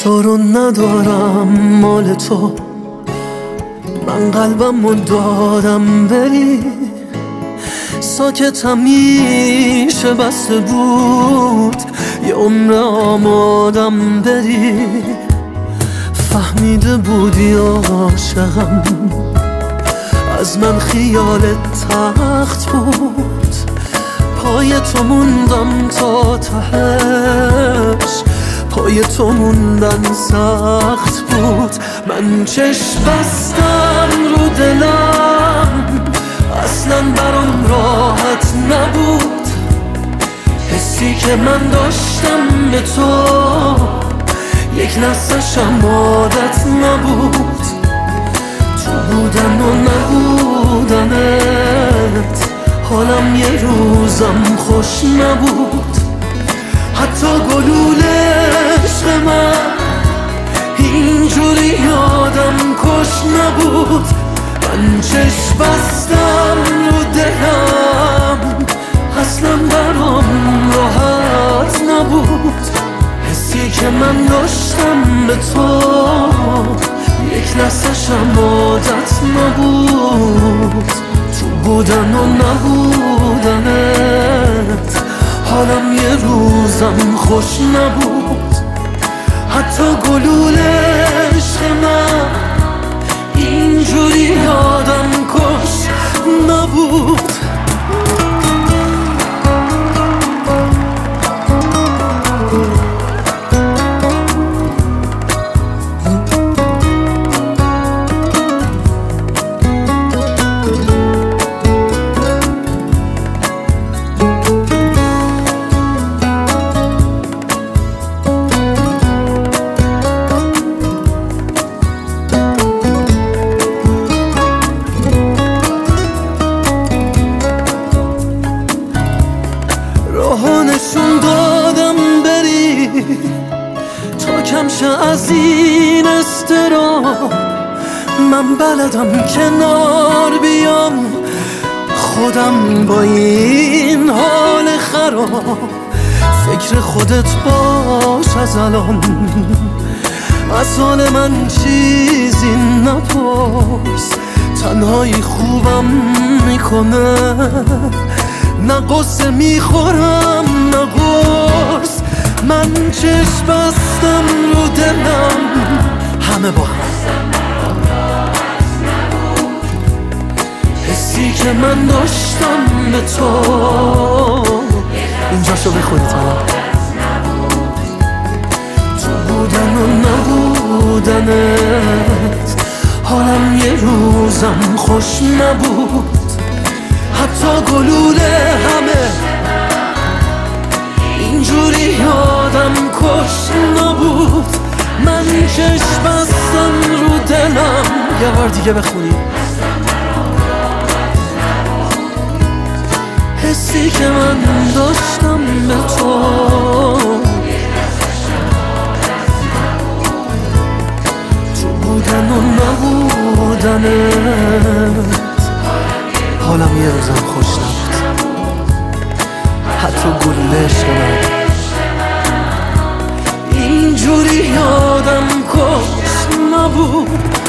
تو رو ندارم مال تو، من قلبم رو دادم بری. ساکت همیشه بسته بود یه عمر آمادم بری. فهمیده بودی عاشقم، از من خیالت تخت بود. پای تو موندم تا تهش، پای تو موندن سخت بود. من چشم بستم رو دلم، اصلا برام راحت نبود. حسی که من داشتم به تو یک لحظه‌شم عادت نبود. تو بودن و نبودنت حالم یه روزم خوش نبود. حتی گلول عشق من اینجوری یادم کش نبود. من چشم بستم رو دلم، اصلا برام راحت نبود. حسی که من داشتم به تو یک لحظه‌شم عادت نبود. تو بودن و نبودنت حالم یه روزم خوش نبود. حتی گلول عشق من اینجوری یادم کش نبود. نشون دادم بری تا کم شه از این اضطراب. من بلدم کنار بیام، خودم با این حال خراب. فکر خودت باش از الان، از حال من چیزی نپرس. تنهایی خوبم میکنه، نه قصه میخورم نه قرص. من چشم بستم رو دلم، همه با هم. حسی که من داشتم به تو، اینجاشو بخونید حالا. تو بودن و نبودنت حالم یه روزم خوش نبود. حتی گلوله همه اینجوری یادم کش نبود. من چشم بستم رو دلم، یه بار دیگه بخونیم. حسی که من داشتم به تو تو بودن و نبودنت حالم یه روزم خوش نبود. حتی گلوله عشق من اینجوری یادم کش نبود.